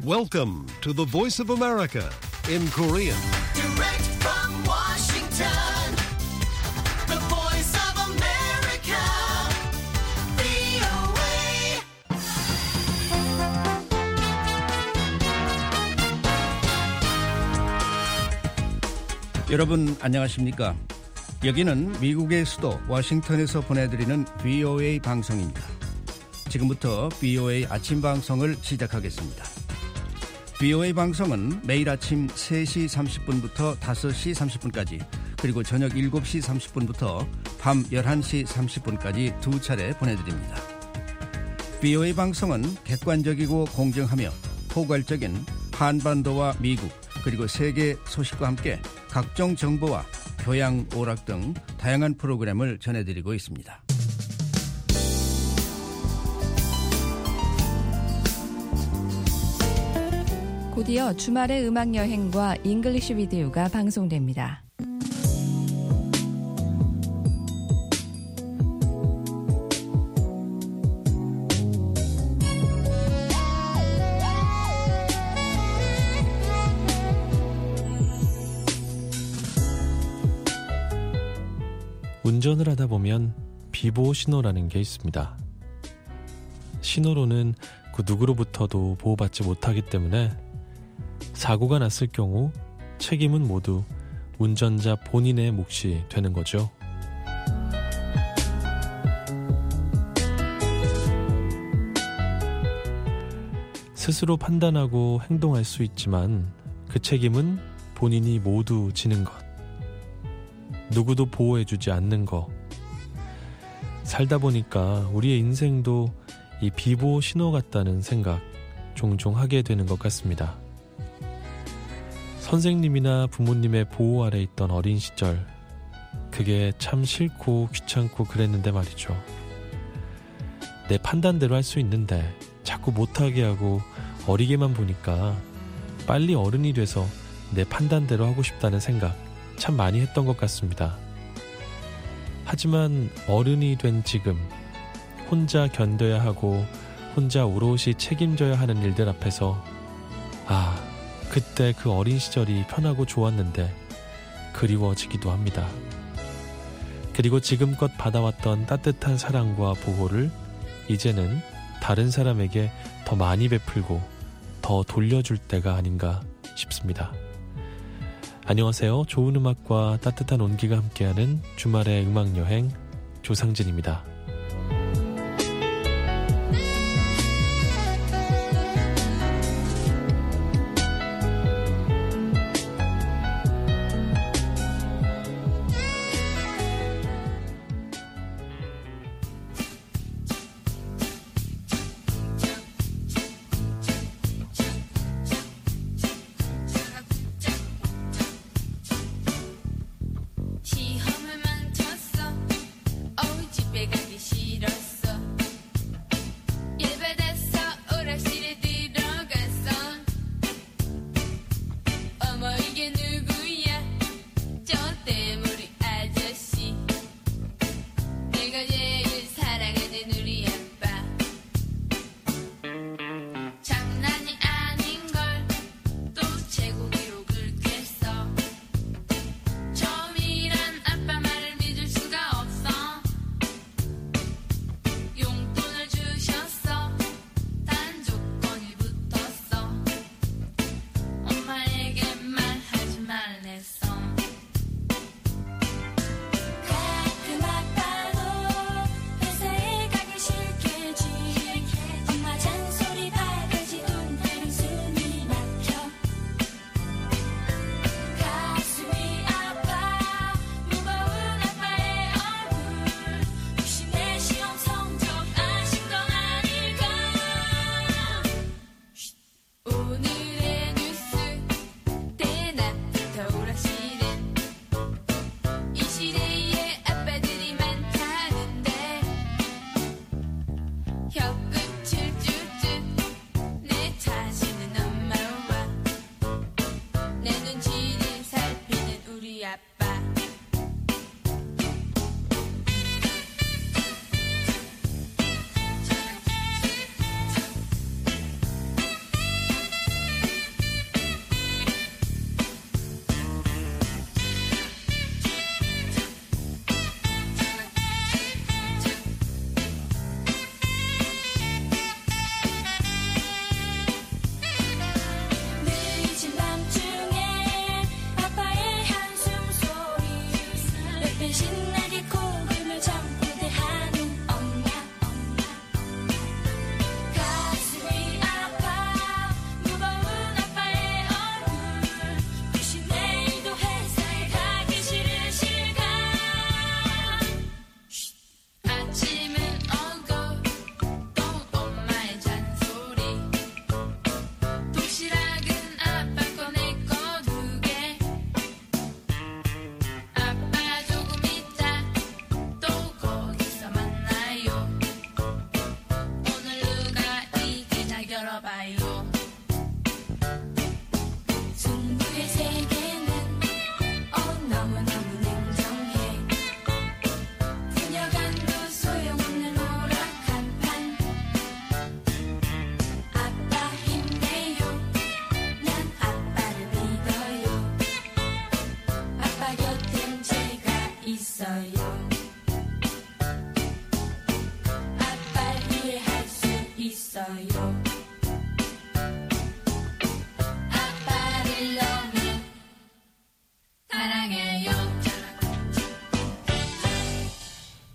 Welcome to the Voice of America in Korean. Direct from Washington, the Voice of America, VOA. 여러분 안녕하십니까? 여기는 미국의 수도 워싱턴에서 보내드리는 VOA 방송입니다. 지금부터 VOA 아침 방송을 시작하겠습니다. VOA 방송은 매일 아침 3시 30분부터 5시 30분까지 그리고 저녁 7시 30분부터 밤 11시 30분까지 두 차례 보내드립니다. VOA 방송은 객관적이고 공정하며 포괄적인 한반도와 미국 그리고 세계 소식과 함께 각종 정보와 교양, 오락 등 다양한 프로그램을 전해드리고 있습니다. 곧이어 주말의 음악여행과 잉글리시 비디오가 방송됩니다. 운전을 하다 보면 비보호 신호라는 게 있습니다. 신호로는 그 누구로부터도 보호받지 못하기 때문에 사고가 났을 경우 책임은 모두 운전자 본인의 몫이 되는 거죠. 스스로 판단하고 행동할 수 있지만 그 책임은 본인이 모두 지는 것. 누구도 보호해주지 않는 것. 살다 보니까 우리의 인생도 이 비보호 신호 같다는 생각 종종 하게 되는 것 같습니다. 선생님이나 부모님의 보호 아래 있던 어린 시절, 그게 참 싫고 귀찮고 그랬는데 말이죠. 내 판단대로 할 수 있는데 자꾸 못하게 하고 어리게만 보니까 빨리 어른이 돼서 내 판단대로 하고 싶다는 생각 참 많이 했던 것 같습니다. 하지만 어른이 된 지금 혼자 견뎌야 하고 혼자 오롯이 책임져야 하는 일들 앞에서 그때 그 어린 시절이 편하고 좋았는데 그리워지기도 합니다. 그리고 지금껏 받아왔던 따뜻한 사랑과 보호를 이제는 다른 사람에게 더 많이 베풀고 더 돌려줄 때가 아닌가 싶습니다. 안녕하세요. 좋은 음악과 따뜻한 온기가 함께하는 주말의 음악여행 조상진입니다. 시험을 망쳤어. 어우 집에 가기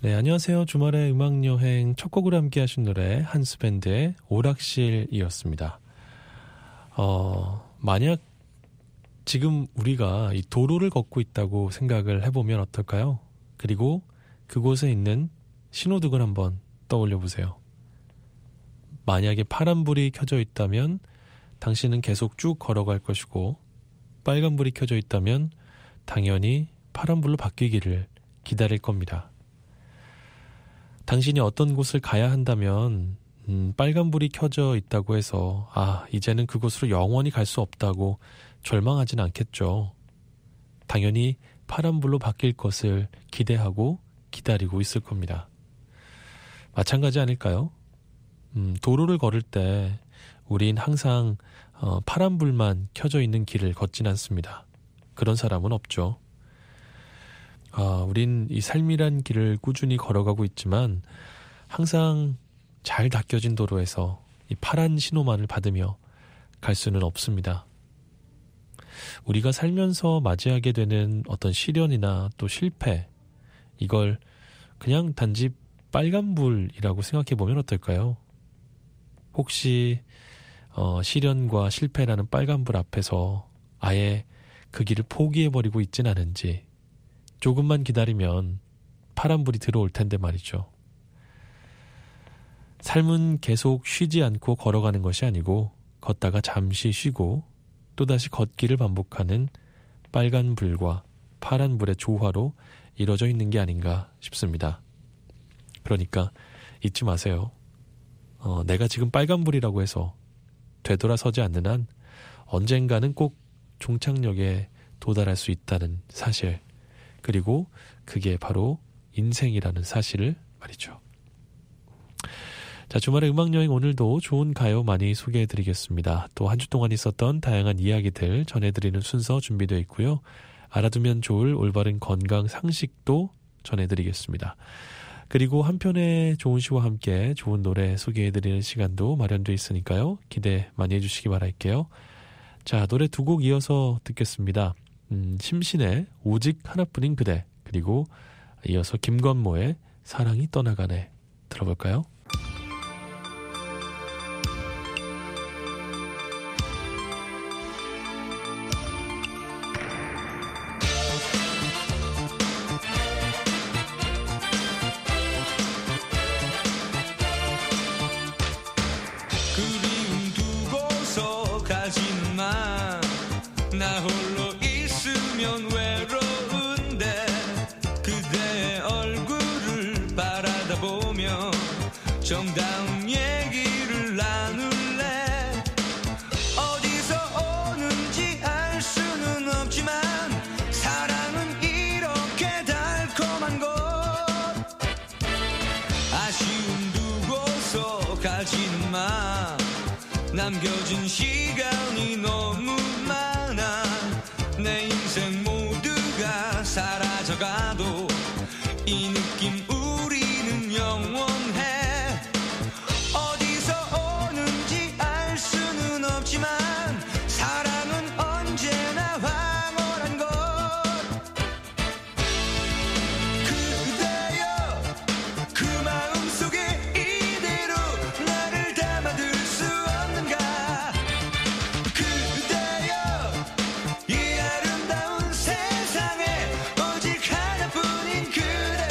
네, 안녕하세요. 주말의 음악여행 첫 곡으로 함께 하신 노래 한스밴드의 오락실이었습니다. 만약 지금 우리가 이 도로를 걷고 있다고 생각을 해보면 어떨까요? 그리고 그곳에 있는 신호등을 한번 떠올려 보세요. 만약에 파란불이 켜져 있다면 당신은 계속 쭉 걸어갈 것이고, 빨간불이 켜져 있다면 당연히 파란불로 바뀌기를 기다릴 겁니다. 당신이 어떤 곳을 가야 한다면 빨간불이 켜져 있다고 해서 이제는 그곳으로 영원히 갈 수 없다고 절망하진 않겠죠. 당연히 파란불로 바뀔 것을 기대하고 기다리고 있을 겁니다. 마찬가지 아닐까요? 도로를 걸을 때 우린 항상 파란불만 켜져 있는 길을 걷진 않습니다. 그런 사람은 없죠. 우린 이 삶이란 길을 꾸준히 걸어가고 있지만 항상 잘 닦여진 도로에서 이 파란 신호만을 받으며 갈 수는 없습니다. 우리가 살면서 맞이하게 되는 어떤 시련이나 또 실패, 이걸 그냥 단지 빨간불이라고 생각해 보면 어떨까요? 혹시 시련과 실패라는 빨간불 앞에서 아예 그 길을 포기해버리고 있진 않은지, 조금만 기다리면 파란불이 들어올 텐데 말이죠. 삶은 계속 쉬지 않고 걸어가는 것이 아니고 걷다가 잠시 쉬고 또다시 걷기를 반복하는 빨간불과 파란불의 조화로 이루어져 있는 게 아닌가 싶습니다. 그러니까 잊지 마세요. 내가 지금 빨간불이라고 해서 되돌아서지 않는 한 언젠가는 꼭 종착역에 도달할 수 있다는 사실, 그리고 그게 바로 인생이라는 사실을 말이죠. 자, 주말의 음악여행 오늘도 좋은 가요 많이 소개해드리겠습니다. 또 한 주 동안 있었던 다양한 이야기들 전해드리는 순서 준비되어 있고요. 알아두면 좋을 올바른 건강 상식도 전해드리겠습니다. 그리고 한편의 좋은 시와 함께 좋은 노래 소개해드리는 시간도 마련되어 있으니까요. 기대 많이 해주시기 바랄게요. 자, 노래 두 곡 이어서 듣겠습니다. 심신의 오직 하나뿐인 그대, 그리고 이어서 김건모의 사랑이 떠나가네 들어볼까요? 그리움 두고서 가지는 마, 나 홀로 있으면 외로운데 그대의 얼굴을 바라다 보며 정다운 얘기를 나눌래. 어디서 오는지 알 수는 없지만 사랑은 이렇게 달콤한 것. 아쉬움 두고서 가지는 마, 남겨진 시간이 너무 많아. 내 인생 모두가 사라져가도 이 느낌 우리는 영원해. 어디서 오는지 알 수는 없지만 사랑은 언제나 황홀한 것. 그대여, 그 마음속에 이대로 나를 담아둘 수 없는가. 그대여, 이 아름다운 세상에 오직 하나뿐인 그대.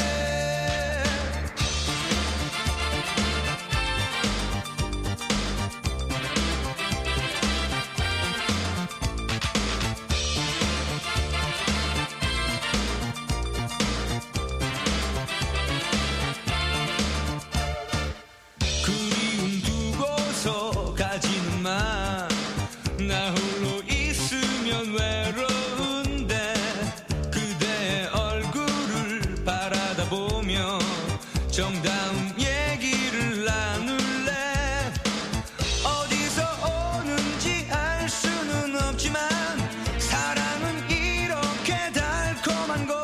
그리움 두고서 가지는 마, 나 홀로 있으면 외로운데 그대의 얼굴을 바라다 보며 정다운 얘기를 나눌래. 어디서 오는지 알 수는 없지만 사랑은 이렇게 달콤한 것.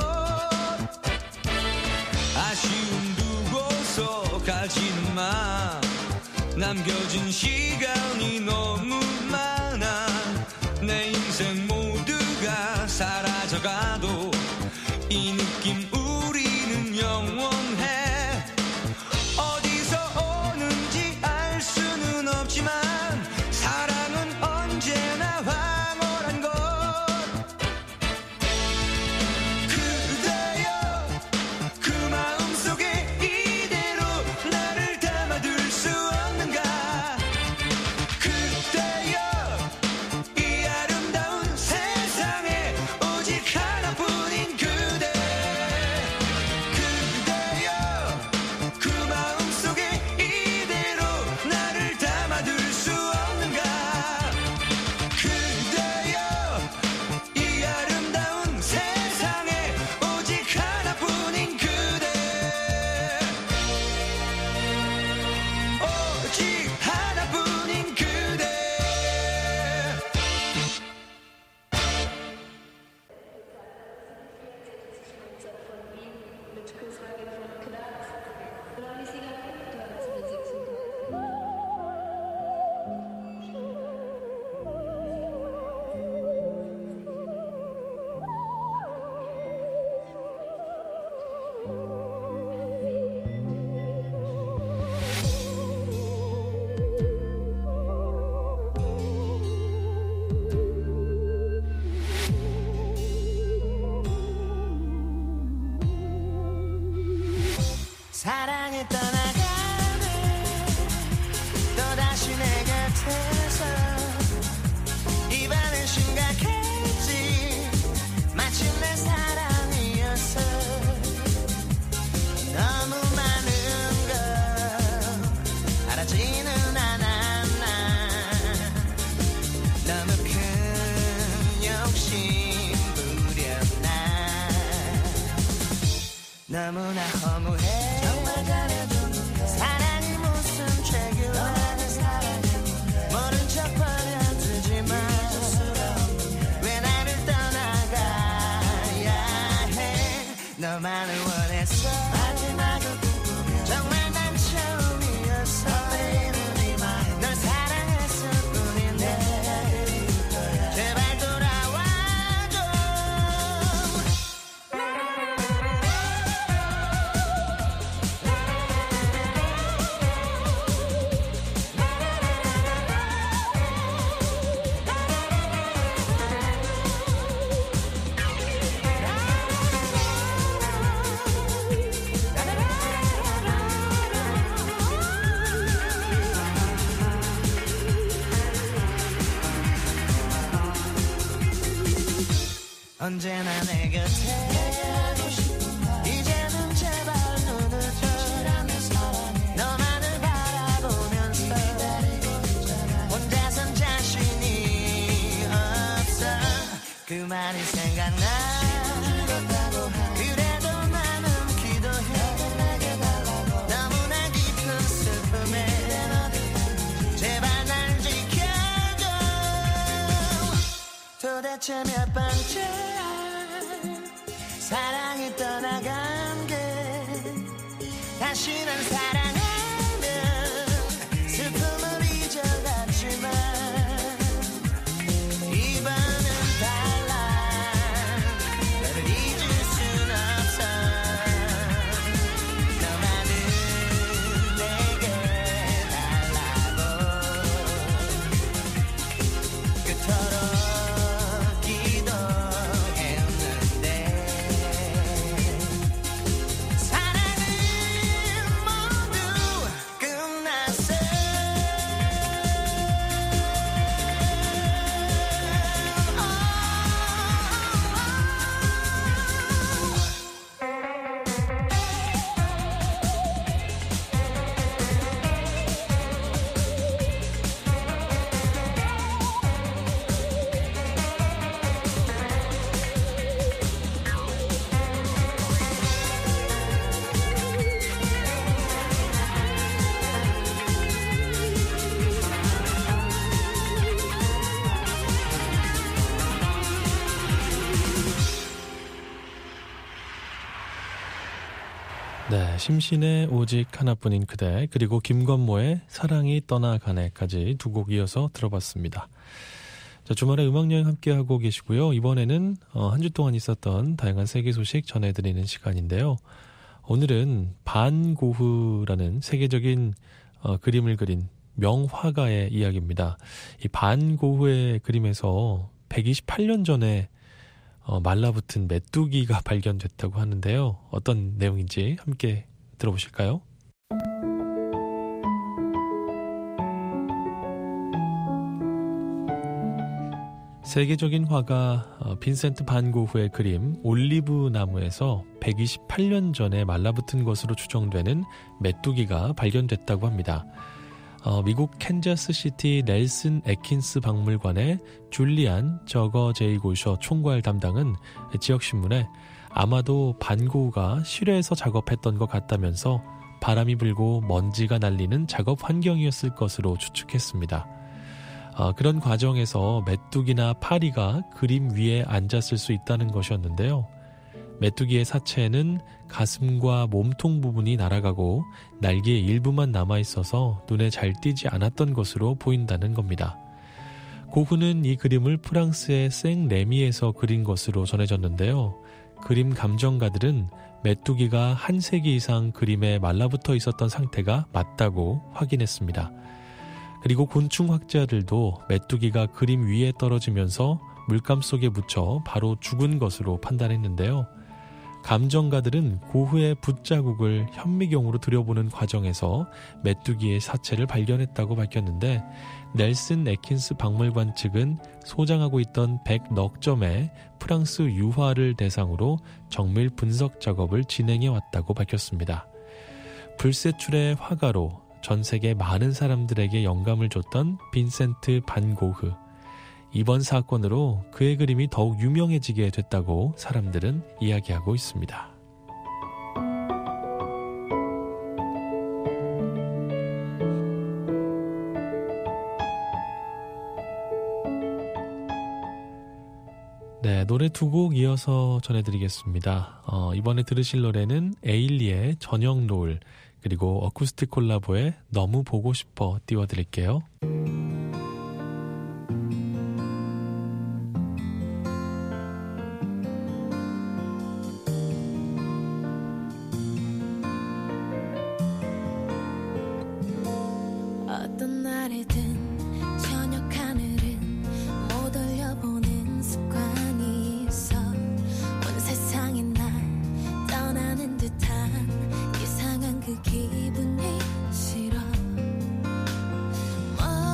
아쉬움 두고서 가지는 마, 남겨진 시간이 너무 많아. 내 인생 모두가 사라져가도 이 느낌 우리는 영원해. 사랑에 떠나가네 또다시 내 곁에서 이번엔 심각했지 마침내 사랑이었어 너무 많은 걸 알아지는 않았나 너무 큰 욕심 부렸나 너무나 허무해 정말 잘해준 사랑이 무슨 죄길래 모른 척 버려두지만 왜 나를 떠나가야 해 너만을 원했어 마지막을 꿈꾸며 정말 난 처음이었어 널 사랑했을 뿐인데 제발 돌아와줘 언제나 내 곁에 이제는 제발 눈을 떠 너만을 바라보면서 혼자선 자신이 없어 그 말이 생각나 그래도 나는 기도해 너무나 깊은 슬픔에 제발 날 지켜줘 도대체 몇 번째야 사랑이 떠나간 게 다시 난 사랑하면 슬픔을 잊어갔지만 이번은 달라 너를 잊을 순 없어 너만은 내게 달라고 그토록 기도했는데 사랑은 모두 끝났어 네, 심신의 오직 하나뿐인 그대 그리고 김건모의 사랑이 떠나가네까지 두 곡 이어서 들어봤습니다. 자, 주말에 음악여행 함께하고 계시고요. 이번에는 한 주 동안 있었던 다양한 세계 소식 전해드리는 시간인데요. 오늘은 반 고흐라는 세계적인 그림을 그린 명화가의 이야기입니다. 이 반 고흐의 그림에서 128년 전에 말라붙은 메뚜기가 발견됐다고 하는데요. 어떤 내용인지 함께 들어보실까요? 세계적인 화가 빈센트 반 고흐의 그림 올리브 나무에서 128년 전에 말라붙은 것으로 추정되는 메뚜기가 발견됐다고 합니다. 미국 캔자스시티 넬슨 애킨스 박물관의 줄리안 저거 제이고셔 총괄 담당은 지역신문에 아마도 반 고흐가 실외에서 작업했던 것 같다면서 바람이 불고 먼지가 날리는 작업 환경이었을 것으로 추측했습니다. 그런 과정에서 메뚜기나 파리가 그림 위에 앉았을 수 있다는 것이었는데요. 메뚜기의 사체에는 가슴과 몸통 부분이 날아가고 날개의 일부만 남아있어서 눈에 잘 띄지 않았던 것으로 보인다는 겁니다. 고흐는 이 그림을 프랑스의 생레미에서 그린 것으로 전해졌는데요. 그림 감정가들은 메뚜기가 한 세기 이상 그림에 말라붙어 있었던 상태가 맞다고 확인했습니다. 그리고 곤충학자들도 메뚜기가 그림 위에 떨어지면서 물감 속에 묻혀 바로 죽은 것으로 판단했는데요. 감정가들은 고흐의 붓자국을 현미경으로 들여보는 과정에서 메뚜기의 사체를 발견했다고 밝혔는데 넬슨 애킨스 박물관 측은 소장하고 있던 100넉 점의 프랑스 유화를 대상으로 정밀 분석 작업을 진행해 왔다고 밝혔습니다. 불세출의 화가로 전 세계 많은 사람들에게 영감을 줬던 빈센트 반 고흐. 이번 사건으로 그의 그림이 더욱 유명해지게 됐다고 사람들은 이야기하고 있습니다. 네, 노래 두 곡 이어서 전해드리겠습니다. 이번에 들으실 노래는 에일리의 저녁 노을, 그리고 어쿠스틱 콜라보의 너무 보고 싶어 띄워드릴게요. 어떤 날이든 저녁 하늘은 못 올려보는 습관이 있어 온 세상이 날 떠나는 듯한 이상한 그 기분이 싫어.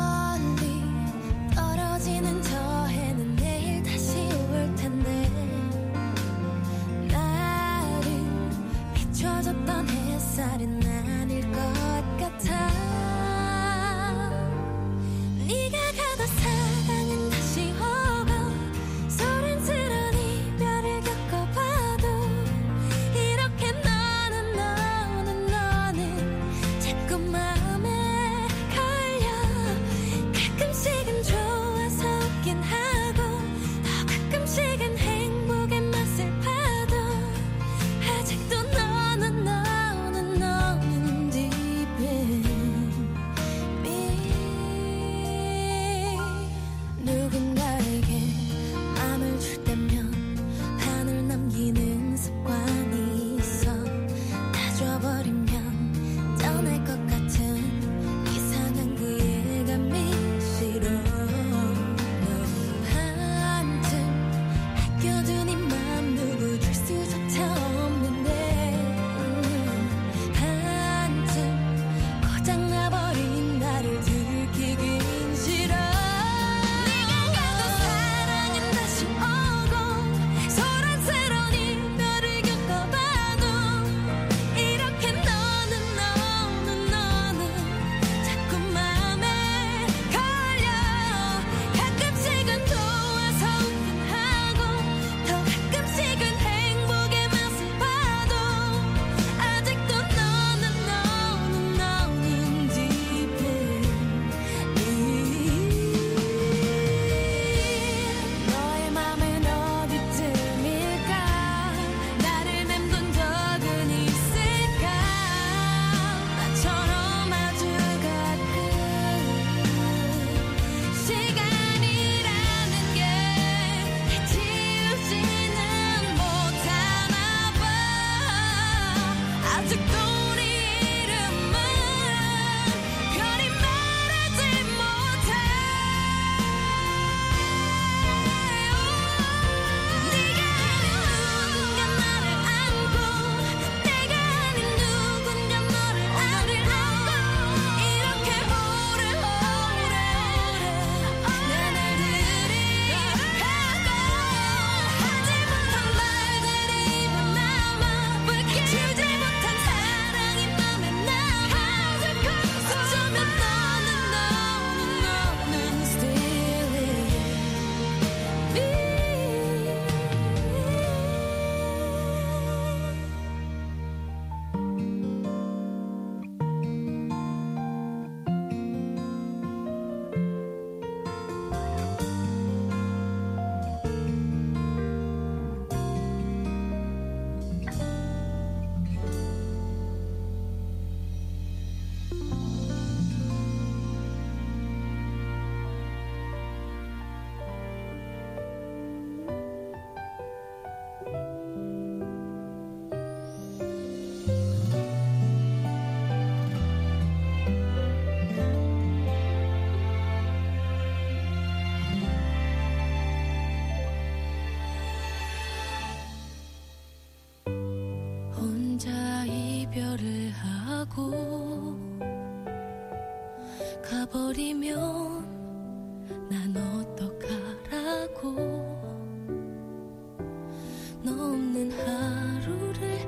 하고 가버리면 난 어떡하라고. 너 없는 하루를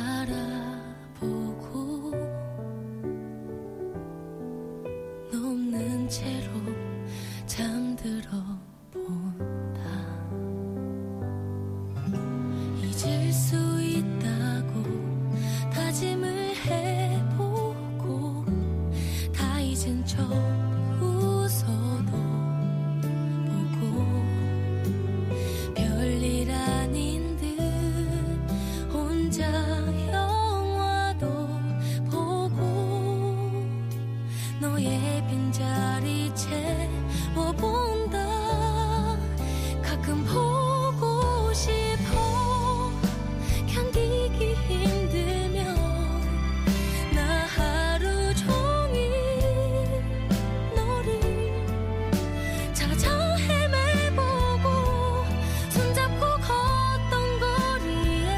살아보고 너 없는 채로 잠들어 본다. 잊을 수 있다고 다짐을 해보고 다 잊은 척 웃어도 보고 별일 아닌 듯 혼자 영화도 보고 너의 빈자리 채워본다. 가끔 보고 싶어 견디기 힘들면 나 하루 종일 너를 찾아 헤매보고 손잡고 걷던 거리에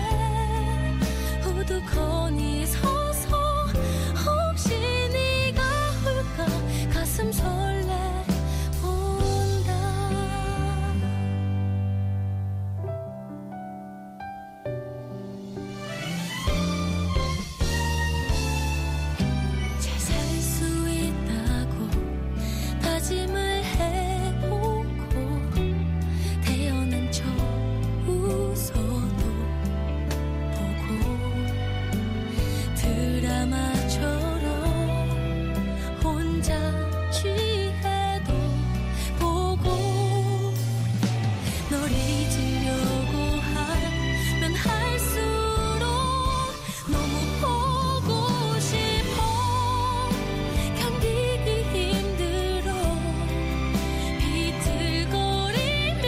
우두커니 서서 혹시 네가 올까 가슴 설레본다. 잘 살 수 있다고 다짐을 해보고 태어난 척 웃어도 보고 드라마처럼 혼자 취해도 보고 널 잊으려고 하면 할수록 너무 보고 싶어 견디기 힘들어 비틀거리며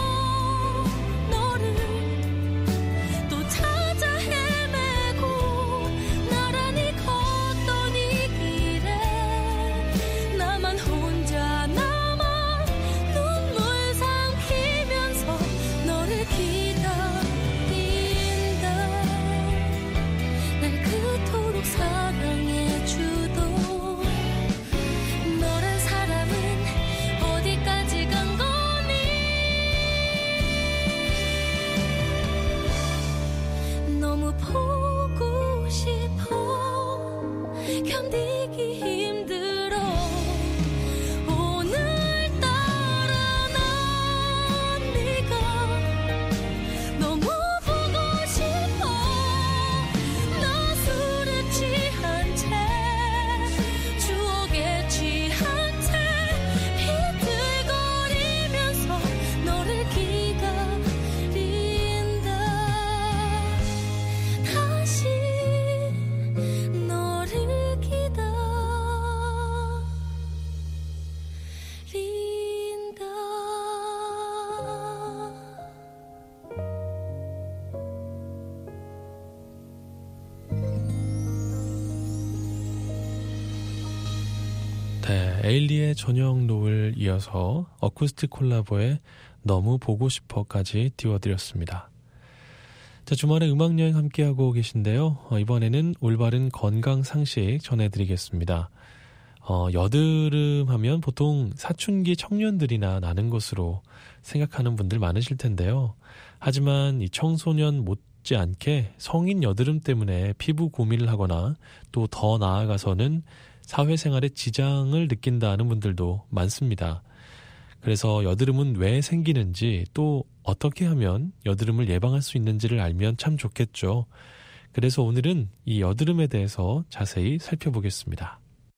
너를 또 찾아 헤매고 나란히 걷던 이 길에 나만 혼자 남아 눈물 삼키면서 너를 기다린다. 날 그토록 사랑해주던 너란 사람은 어디까지 간 거니. 너무 보고 싶어 견디기 힘들어 오늘따라 난 네가 너무 보고 싶어. 나 술에 취한 채 추억에 취한 채 비틀거리면서 너를 기다린다. 다시 너를 기다린다. 네, 에일리의 저녁 노을 이어서 어쿠스틱 콜라보의 너무 보고 싶어까지 띄워드렸습니다. 자, 주말에 음악여행 함께하고 계신데요. 이번에는 올바른 건강 상식 전해드리겠습니다. 여드름 하면 보통 사춘기 청년들이나 나는 것으로 생각하는 분들 많으실 텐데요. 하지만 이 청소년 못지않게 성인 여드름 때문에 피부 고민을 하거나 또 더 나아가서는 사회생활에 지장을 느낀다는 분들도 많습니다. 그래서 여드름은 왜 생기는지 또 어떻게 하면 여드름을 예방할 수 있는지를 알면 참 좋겠죠. 그래서 오늘은 이 여드름에 대해서 자세히 살펴보겠습니다.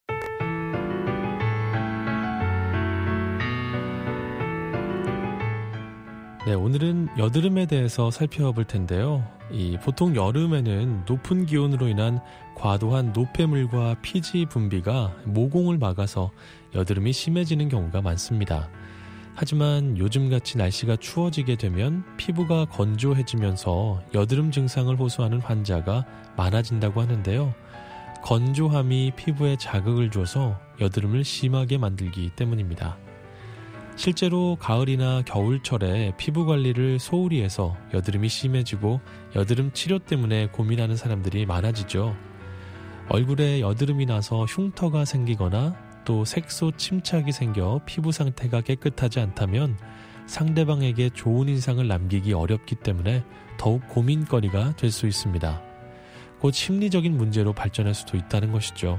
네, 오늘은 여드름에 대해서 살펴볼 텐데요. 보통 여름에는 높은 기온으로 인한 과도한 노폐물과 피지 분비가 모공을 막아서 여드름이 심해지는 경우가 많습니다. 하지만 요즘같이 날씨가 추워지게 되면 피부가 건조해지면서 여드름 증상을 호소하는 환자가 많아진다고 하는데요. 건조함이 피부에 자극을 줘서 여드름을 심하게 만들기 때문입니다. 실제로 가을이나 겨울철에 피부 관리를 소홀히 해서 여드름이 심해지고 여드름 치료 때문에 고민하는 사람들이 많아지죠. 얼굴에 여드름이 나서 흉터가 생기거나 또 색소 침착이 생겨 피부 상태가 깨끗하지 않다면 상대방에게 좋은 인상을 남기기 어렵기 때문에 더욱 고민거리가 될 수 있습니다. 곧 심리적인 문제로 발전할 수도 있다는 것이죠.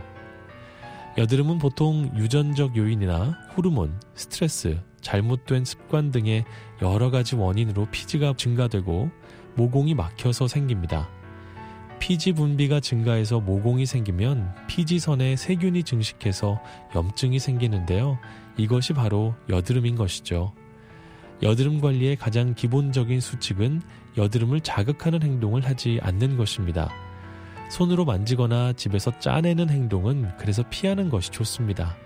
여드름은 보통 유전적 요인이나 호르몬, 스트레스, 잘못된 습관 등의 여러 가지 원인으로 피지가 증가되고 모공이 막혀서 생깁니다. 피지 분비가 증가해서 모공이 생기면 피지선에 세균이 증식해서 염증이 생기는데요. 이것이 바로 여드름인 것이죠. 여드름 관리의 가장 기본적인 수칙은 여드름을 자극하는 행동을 하지 않는 것입니다. 손으로 만지거나 집에서 짜내는 행동은 그래서 피하는 것이 좋습니다.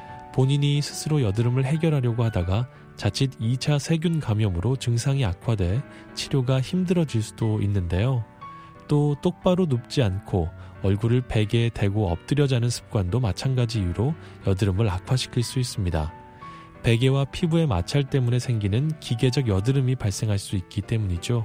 본인이 스스로 여드름을 해결하려고 하다가 자칫 2차 세균 감염으로 증상이 악화돼 치료가 힘들어질 수도 있는데요. 또 똑바로 눕지 않고 얼굴을 베개에 대고 엎드려 자는 습관도 마찬가지 이유로 여드름을 악화시킬 수 있습니다. 베개와 피부의 마찰 때문에 생기는 기계적 여드름이 발생할 수 있기 때문이죠.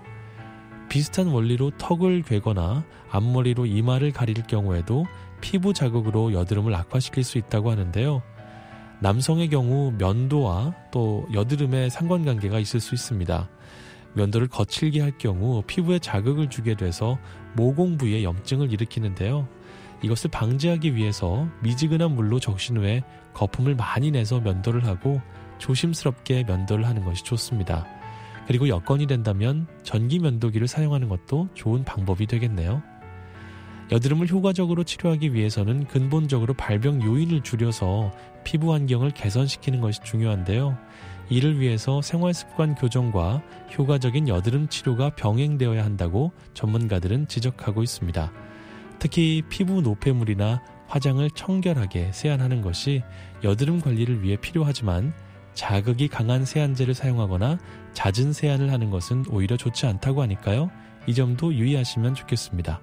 비슷한 원리로 턱을 괴거나 앞머리로 이마를 가릴 경우에도 피부 자극으로 여드름을 악화시킬 수 있다고 하는데요. 남성의 경우 면도와 또 여드름에 상관관계가 있을 수 있습니다. 면도를 거칠게 할 경우 피부에 자극을 주게 돼서 모공 부위에 염증을 일으키는데요. 이것을 방지하기 위해서 미지근한 물로 적신 후에 거품을 많이 내서 면도를 하고 조심스럽게 면도를 하는 것이 좋습니다. 그리고 여건이 된다면 전기 면도기를 사용하는 것도 좋은 방법이 되겠네요. 여드름을 효과적으로 치료하기 위해서는 근본적으로 발병 요인을 줄여서 피부 환경을 개선시키는 것이 중요한데요. 이를 위해서 생활습관 교정과 효과적인 여드름 치료가 병행되어야 한다고 전문가들은 지적하고 있습니다. 특히 피부 노폐물이나 화장을 청결하게 세안하는 것이 여드름 관리를 위해 필요하지만 자극이 강한 세안제를 사용하거나 잦은 세안을 하는 것은 오히려 좋지 않다고 하니까요. 이 점도 유의하시면 좋겠습니다.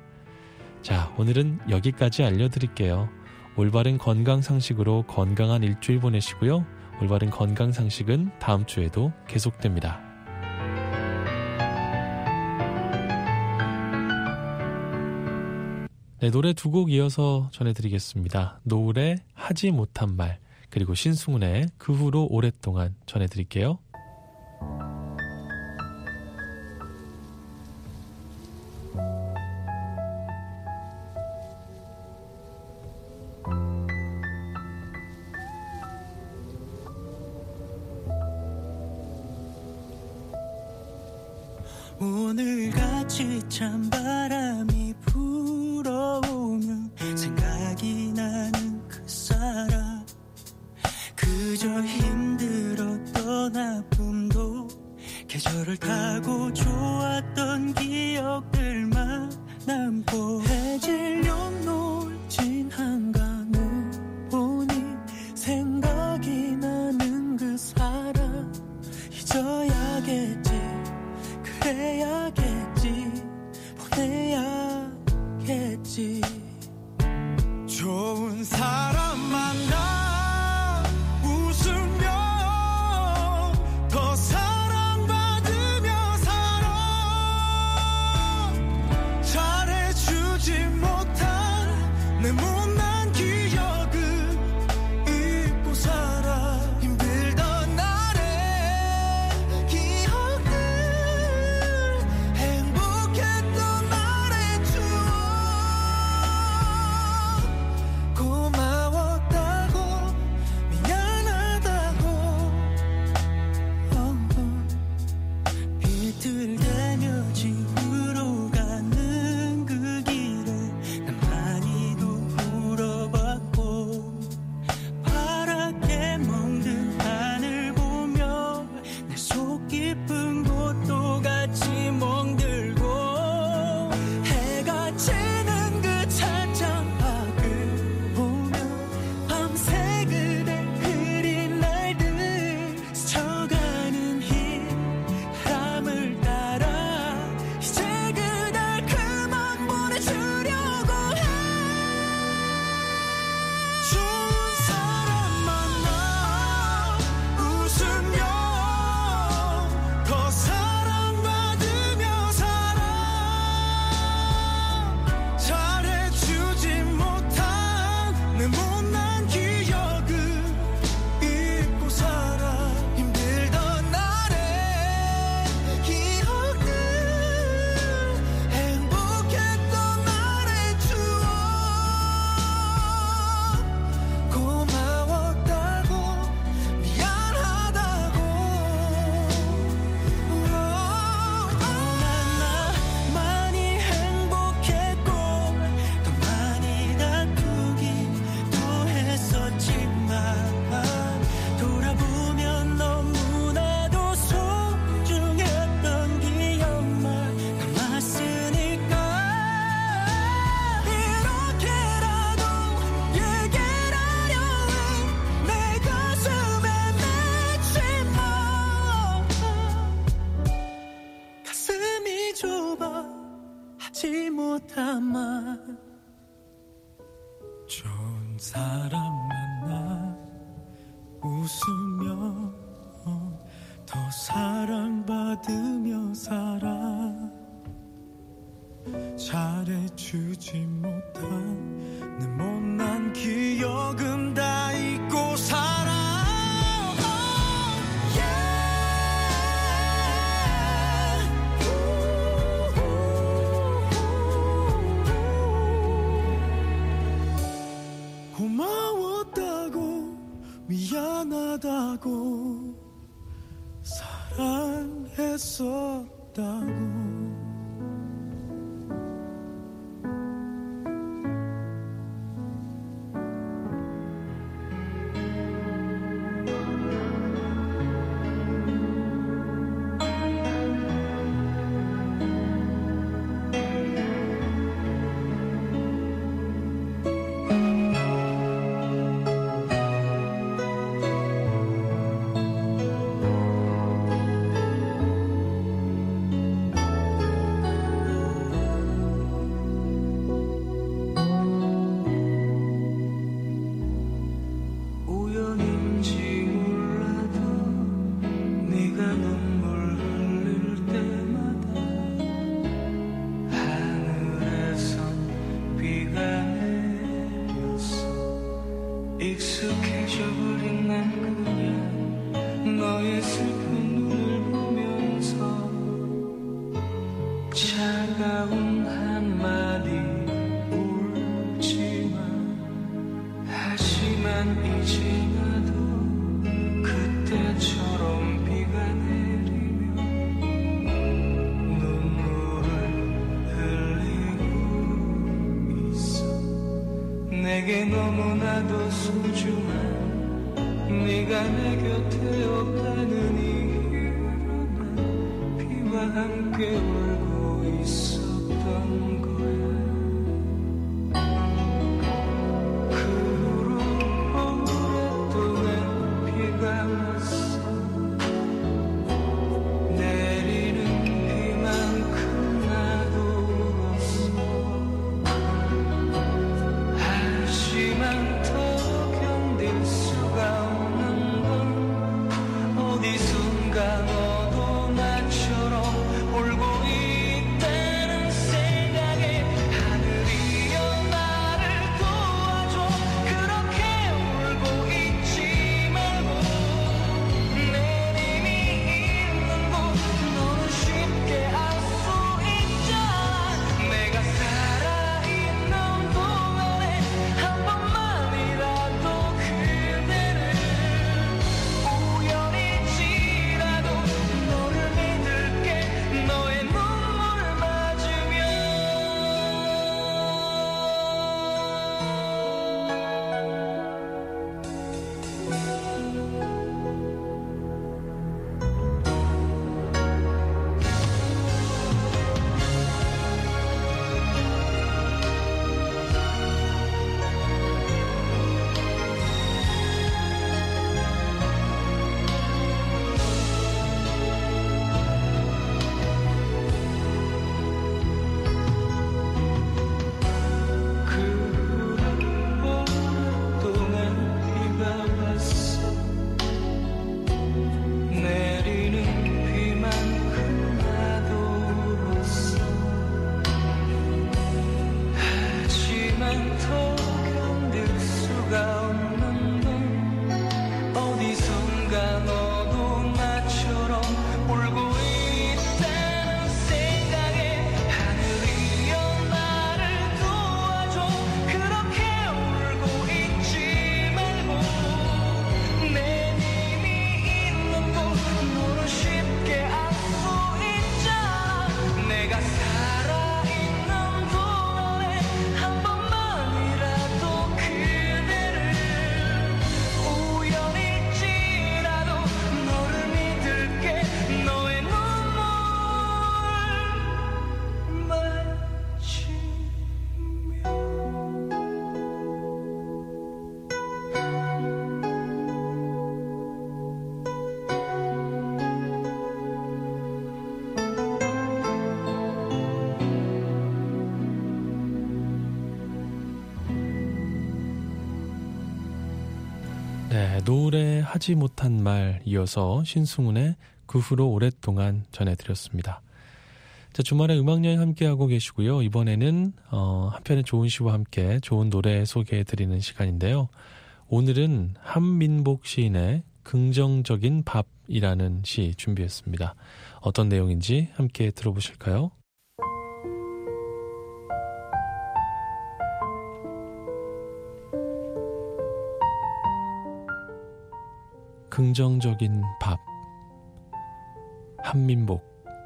자, 오늘은 여기까지 알려드릴게요. 올바른 건강 상식으로 건강한 일주일 보내시고요. 올바른 건강 상식은 다음 주에도 계속됩니다. 네, 노래 두 곡 이어서 전해드리겠습니다. 노을의 하지 못한 말, 그리고 신승훈의 그 후로 오랫동안 전해드릴게요. 오늘같이 찬바람이 불어오면 생각이 나는 그 사람 그저 힘들었던 아픔도 계절을 타고 좋았던 기억들만 남고 해질녘 놀진 한강을 보니 생각이 나는 그 사람 잊어야겠지 그래야겠지 보내야겠지 좋은 사람 만나 웃으며 더 사랑받으며 살아 잘해주지 못한 내 못난 기억은 잊고 살아 힘들던 날의 기억들 행복했던 날의 추억 고마워 담아 좋은 사람 만나 웃으며 더 사랑받으며 살아 잘해주지 못한 내 못난 기억은 다 잊고 살아 고마웠다고 미안하다고 사랑했었다고 익숙해져버린 난 그냥 너의 슬픈 눈을 보면서 차가운 한마디 울지마 하지만 이제 나도 그때처럼 비가 내리며 눈물을 흘리고 있어 내게 너무나도 소중한 네가 내 곁에 없다는 이유로 난 비와 함께 울고 있었던 거야 그 후로 오랫동안 비가 왔어 내리는 비만큼 나도 울었어 하지만 더 견딜 수가 없는 건 어디선가 너도 나처럼 울고 있 노래하지 못한 말 이어서 신승훈의 그 후로 오랫동안 전해드렸습니다. 자, 주말에 음악여행 함께하고 계시고요. 이번에는 한편의 좋은 시와 함께 좋은 노래 소개해드리는 시간인데요. 오늘은 한민복 시인의 긍정적인 밥이라는 시 준비했습니다. 어떤 내용인지 함께 들어보실까요? 긍정적인 밥, 한민복.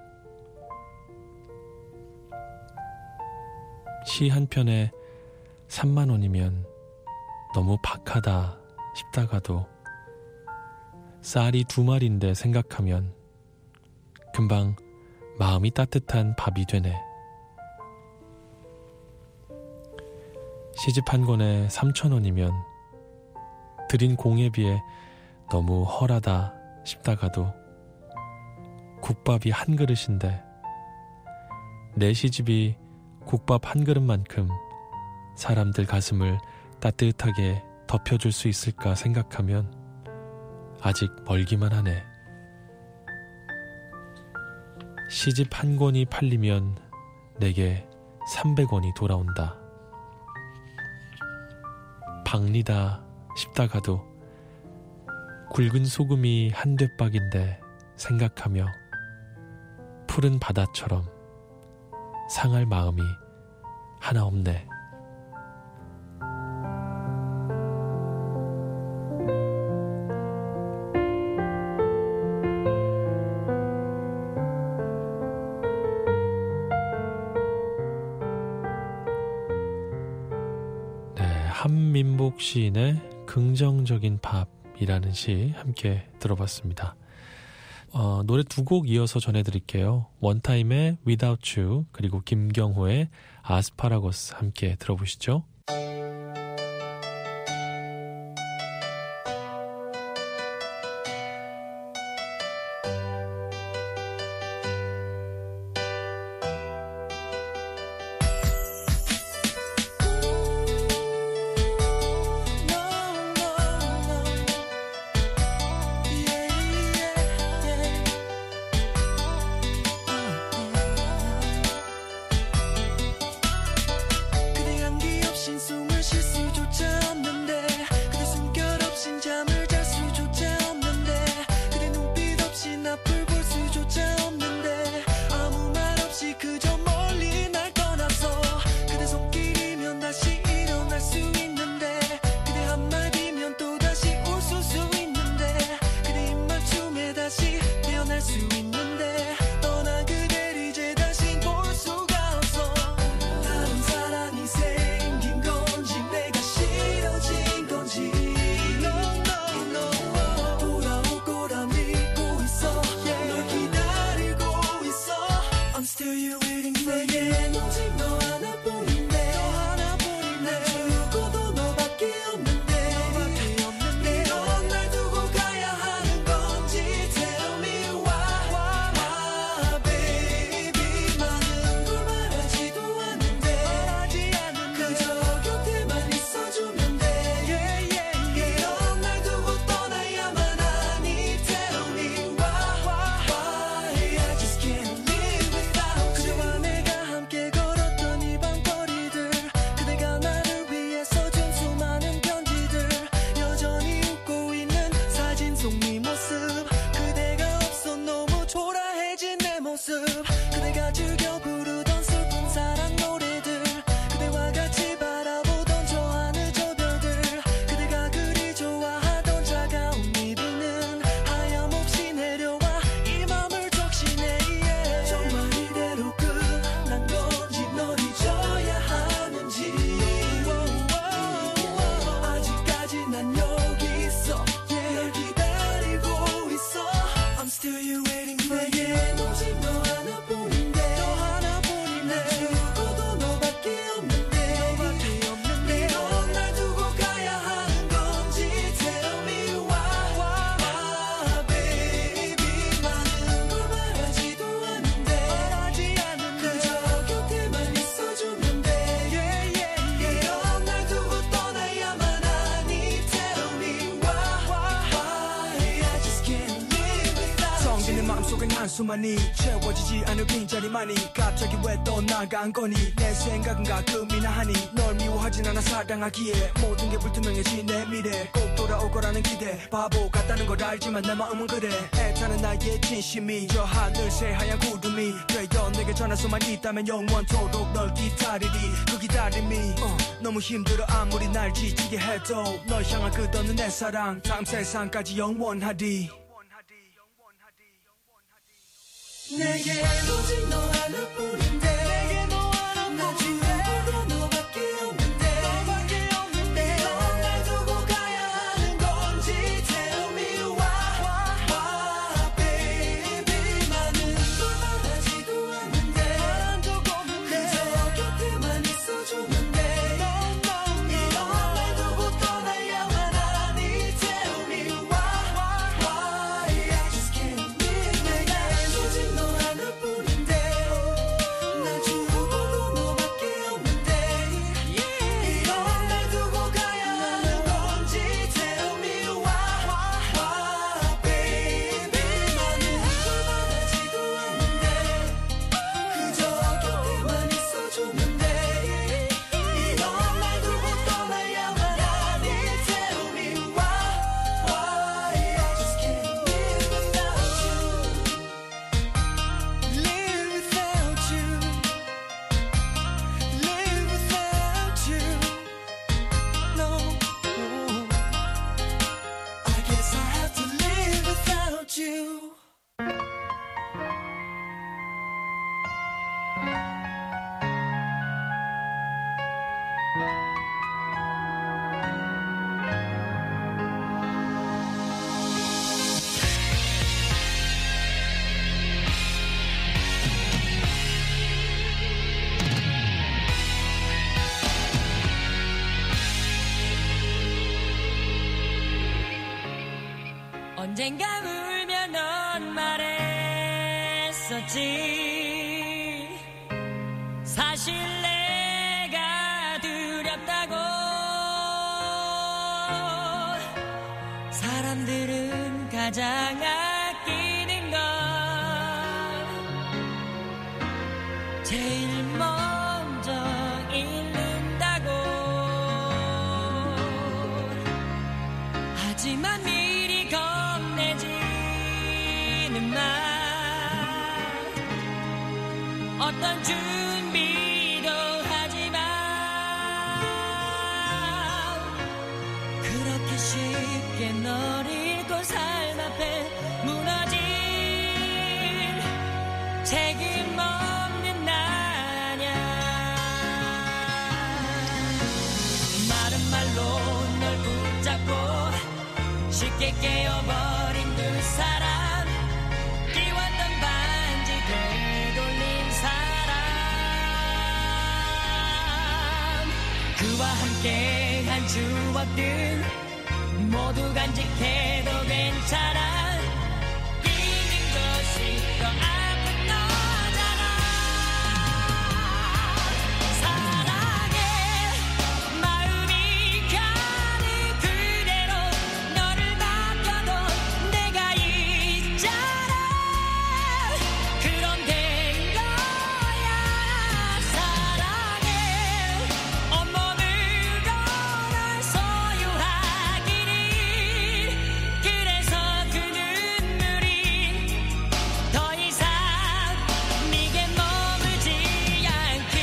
시 한 편에 3만 원이면 너무 박하다 싶다가도 쌀이 2마리인데 생각하면 금방 마음이 따뜻한 밥이 되네. 시집 한 권에 3,000원이면 들인 공에 비해 너무 헐하다 싶다가도 국밥이 한 그릇인데 내 시집이 국밥 한 그릇만큼 사람들 가슴을 따뜻하게 덮여줄 수 있을까 생각하면 아직 멀기만 하네. 시집 한 권이 팔리면 내게 300원이 돌아온다. 박리다 싶다가도 굵은 소금이 한 대박인데 생각하며 푸른 바다처럼 상할 마음이 하나 없네. 한민복 시인의 긍정적인 밥이라는 시 함께 들어봤습니다. 노래 2곡 이어서 전해드릴게요. 원타임의 Without You 그리고 김경호의 아스파라거스 함께 들어보시죠. 마음속엔 한숨만이 채워지지 않을 빈자리만이 갑자기 왜 또 나간 거니 내 생각은 가끔이나 하니 널 미워하진 않아 사랑하기에 모든 게 불투명해진 내 미래 꼭 돌아올 거라는 기대 바보 같다는 걸 알지만 내 마음은 그래 애타는 나의 진심이 저 하늘 새하얀 구름이 되어 내게 전할 수만 있다면 영원토록 널 기다리리 그 기다림이 너무 힘들어 아무리 날 지치게 해도 널 향한 끝없는 내 사랑 다음 세상까지 영원하리 내게 오직 너 하나뿐인데 내게 너 하나뿐인데 나 주변에 너밖에 없는데 넌 날 두고 가야 하는 건지 Tell me why baby 나는 널 바라지도 않는데 그저 곁에만 있어주는데 이런 날 두고 떠나야만 하니 Tell me why I just can't live 내게 오직 너 하나뿐인데 나 주고도 너밖에 없는데 이런 날 두고 가야 하는 건지 Tell me why baby 나는 널 바라지도 않는데 그저 곁에만 있어주는데 이런 날 두고 떠나야만 하니 Tell me why I just can't live without you Live without you Live without you No I guess I have to live without you 언젠가 울며 넌 말했었지 사실 내가 두렵다고 사람들은 가장 아끼는 건 제일 먼저 잃는다고 하지만 미리 겁내지는 마 어떤 준비도 하지 마 그렇게 쉽게 널 잃고 삶 앞에 무너진 책임 없는 나냐 마른 말로 널 붙잡고 쉽게 깨어버린 두 사람 끼웠던 반지 되돌린 사람 그와 함께한 추억들 모두 간직해도 괜찮아 잊는 것이 더 아픈 너잖아 사랑해 마음이 가는 그대로 너를 맡겨도 내가 있잖아 그럼 된 거야 사랑해 온몸으로 널 소유하기를 그래서 그 눈물이 더 이상 네게 머물지 않길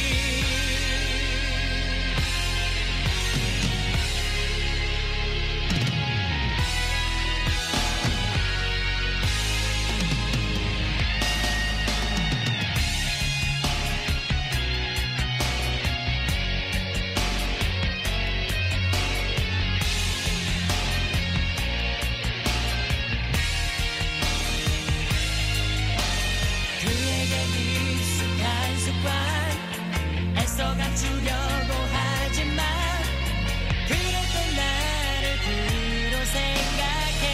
그에게 익숙한 습관 애써 감추려고 하지만 그래도 나를 그로 생각해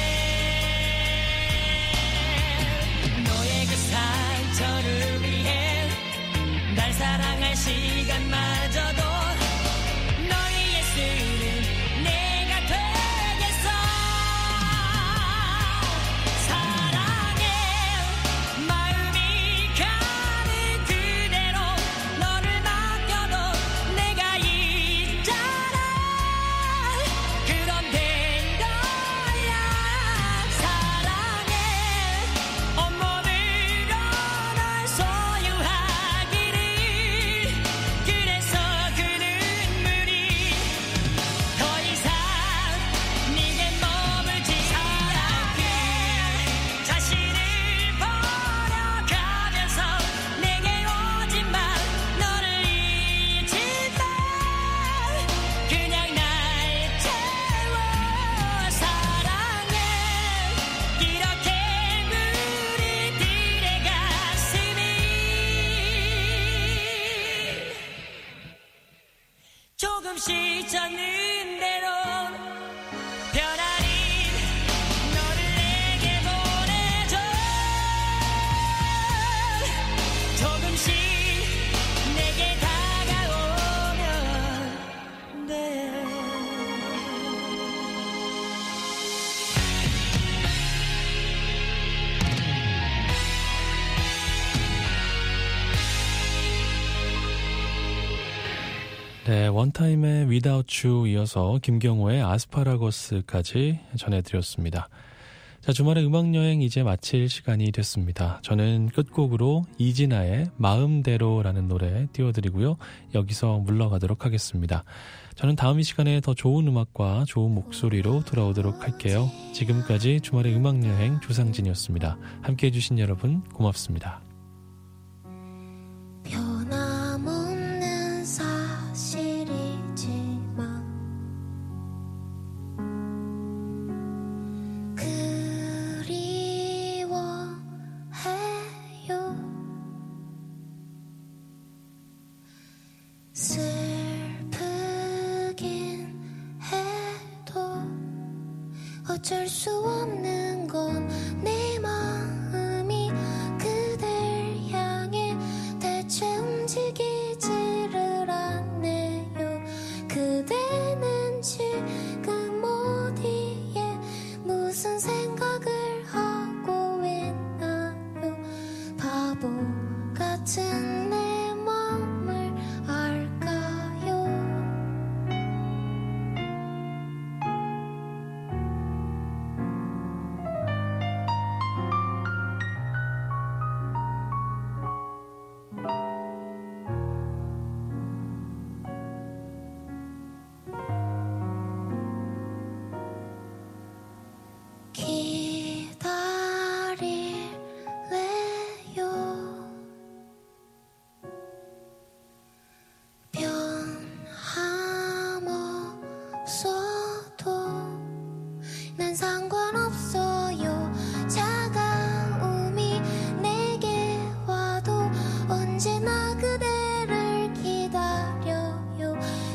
너의 그 상처를 위해 날 사랑할 시간마저도 널 위해 쓰는 내가 되겠어 사랑해 조금씩 젖는 대로 편안히 너를 내게 보내줘 조금씩 내게 다가오면 돼 네, 원타임의 Without You 이어서 김경호의 아스파라거스까지 전해드렸습니다. 자, 주말의 음악여행 이제 마칠 시간이 됐습니다. 저는 끝곡으로 이진아의 마음대로라는 노래 띄워드리고요. 여기서 물러가도록 하겠습니다. 저는 다음 이 시간에 더 좋은 음악과 좋은 목소리로 돌아오도록 할게요. 지금까지 주말의 음악여행 조상진이었습니다. 함께해 주신 여러분 고맙습니다. 변함없는 사실이지만 그리워해요. 슬프긴 해도 어쩔 수 없는 건 내 마음이 그댈 향해 대체 움직이지를 않네요. 그대는 지금 어디에 무슨 생각을 하고 있나요? 바보 같은 내 마음을 알까요? 기다릴래요. 변함없어도 난 상관없어요. 차가움이 내게 와도 언제나 그대를 기다려요.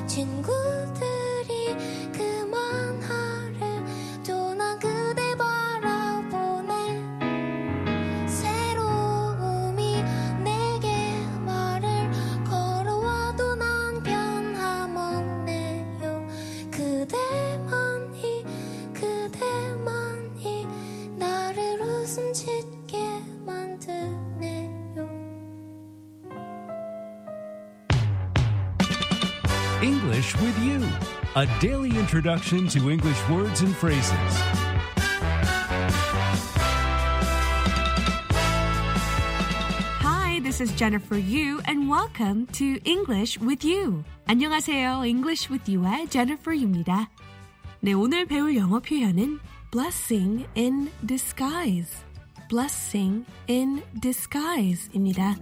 친구들이 그만하래 또 난 그대 바라보네. 새로움이 내게 말을 걸어와도 난 변함없네요. 그대만이 나를 웃음 짓게 만드네요. English with You, a daily introduction to English words and phrases. Hi, this is Jennifer Yu, and welcome to English with You. 안녕하세요. English with You의 Jennifer Yu입니다. 네, 오늘 배울 영어 표현은 blessing in disguise. blessing in disguise입니다.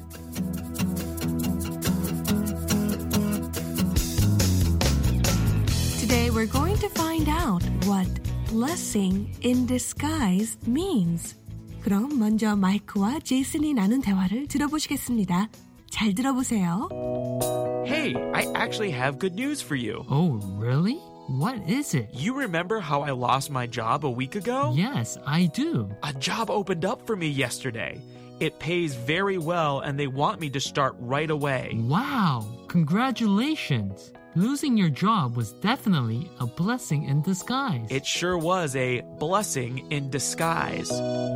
Today we're going to find out what blessing in disguise means. 그럼 먼저 마이크와 제이슨이 나눈 대화를 들어보시겠습니다. 잘 들어보세요. Hey, I actually have good news for you. Oh, really? What is it? You remember how I lost my job a week ago? Yes, I do. A job opened up for me yesterday. It pays very well and they want me to start right away. Wow, congratulations. Losing your job was definitely a blessing in disguise. It sure was a blessing in disguise.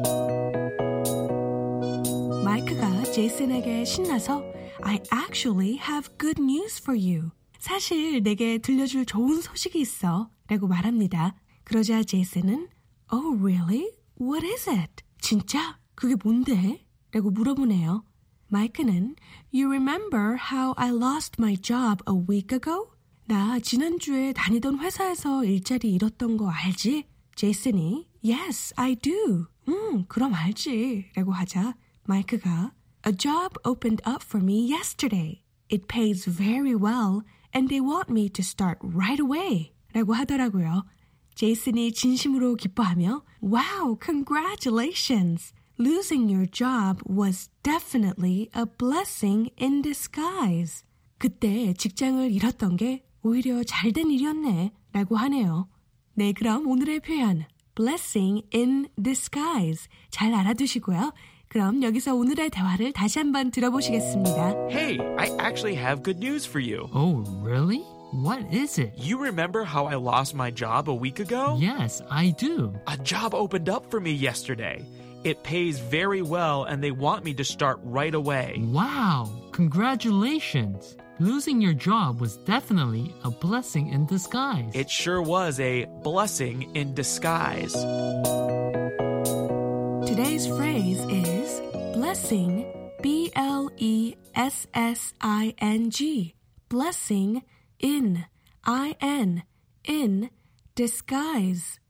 마이크가 제이슨에게 신나서 I actually have good news for you. 사실 내게 들려줄 좋은 소식이 있어 라고 말합니다. 그러자 제이슨은 Oh, really? What is it? 진짜? 그게 뭔데? 라고 물어보네요. 마이크는 You remember how I lost my job a week ago? 나 지난주에 다니던 회사에서 일자리 잃었던 거 알지? 제이슨이 Yes, I do. 그럼 알지. 라고 하자 마이크가 A job opened up for me yesterday. It pays very well and they want me to start right away. 라고 하더라고요. 제이슨이 진심으로 기뻐하며 Wow, congratulations. Losing your job was definitely a blessing in disguise. 그때 직장을 잃었던 게 오히려 잘된 일이었네 라고 하네요. 네, 그럼 오늘의 표현 blessing in disguise 잘 알아두시고요. 그럼 여기서 오늘의 대화를 다시 한번 들어보시겠습니다. Hey, I actually have good news for you. Oh, really? What is it? You remember how I lost my job a week ago? Yes, I do. A job opened up for me yesterday. It pays very well and they want me to start right away. Wow, congratulations. Losing your job was definitely a blessing in disguise. It sure was a blessing in disguise. Today's phrase is blessing, B-L-E-S-S-I-N-G, blessing in, I-N, in, disguise,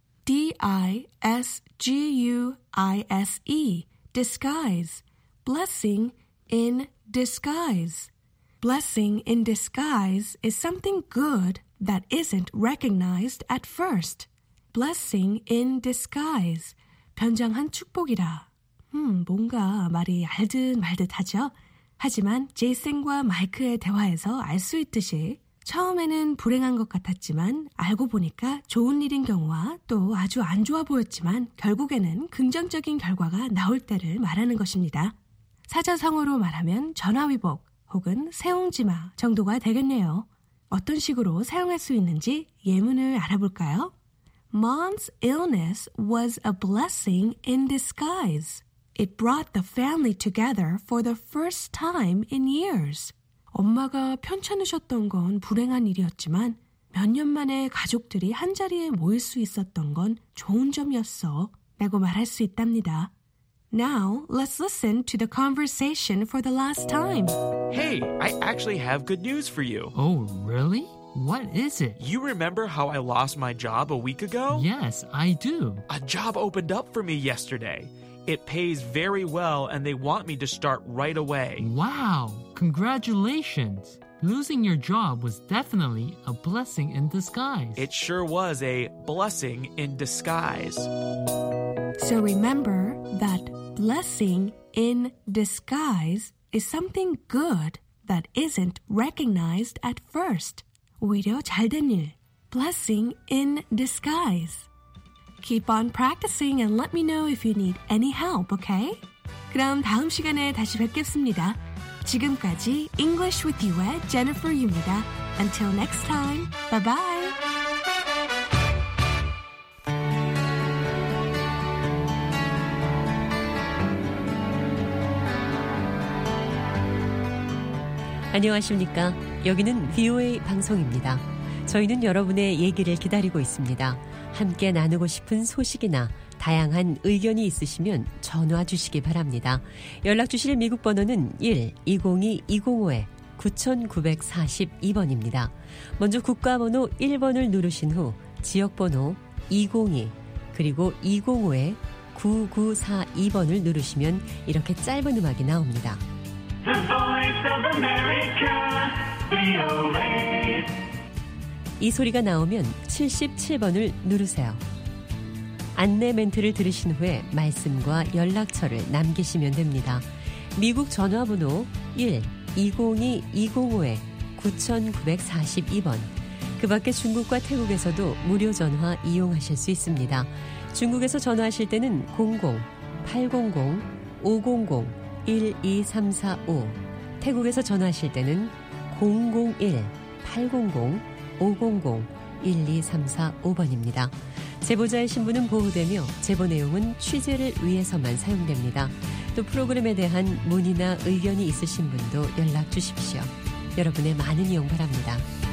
D-I-S-G-U-I-S-E, disguise, blessing in disguise. Blessing in disguise is something good that isn't recognized at first. Blessing in disguise, 변장한 축복이라. 뭔가 말이 알듯 말듯하죠? 하지만 제이슨과 마이크의 대화에서 알 수 있듯이 처음에는 불행한 것 같았지만 알고 보니까 좋은 일인 경우와 또 아주 안 좋아 보였지만 결국에는 긍정적인 결과가 나올 때를 말하는 것입니다. 사자성어로 말하면 전화위복 혹은 세옹지마 정도가 되겠네요. 어떤 식으로 사용할 수 있는지 예문을 알아볼까요? Mom's illness was a blessing in disguise. It brought the family together for the first time in years. 엄마가 편찮으셨던 건 불행한 일이었지만 몇 년 만에 가족들이 한자리에 모일 수 있었던 건 좋은 점이었어 라고 말할 수 있답니다. Now, let's listen to the conversation for the last time. Hey, I actually have good news for you. Oh, really? What is it? You remember how I lost my job a week ago? Yes, I do. A job opened up for me yesterday. It pays very well and they want me to start right away. Wow, congratulations. Losing your job was definitely a blessing in disguise. It sure was a blessing in disguise. So remember that blessing in disguise is something good that isn't recognized at first. 오히려 잘된 일. Blessing in disguise. Keep on practicing and let me know if you need any help, okay? 그럼 다음 시간에 다시 뵙겠습니다. 지금까지 English with You의 Jennifer Yu입니다. Until next time, bye bye. 안녕하십니까? 여기는 VOA 방송입니다. 저희는 여러분의 얘기를 기다리고 있습니다. 함께 나누고 싶은 소식이나 다양한 의견이 있으시면 전화 주시기 바랍니다. 연락 주실 미국 번호는 1-202-250-9942번입니다. 먼저 국가번호 1번을 누르신 후 지역번호 202 그리고 205-9942번을 누르시면 이렇게 짧은 음악이 나옵니다. The Voice of America, VOA. 이 소리가 나오면 77번을 누르세요. 안내 멘트를 들으신 후에 말씀과 연락처를 남기시면 됩니다. 미국 전화번호 1-202-205-9942번. 그 밖에 중국과 태국에서도 무료 전화 이용하실 수 있습니다. 중국에서 전화하실 때는 00-800-500-12345 태국에서 전화하실 때는 001-800-500-12345번입니다. 제보자의 신분은 보호되며 제보 내용은 취재를 위해서만 사용됩니다. 또 프로그램에 대한 문의나 의견이 있으신 분도 연락 주십시오. 여러분의 많은 이용 바랍니다.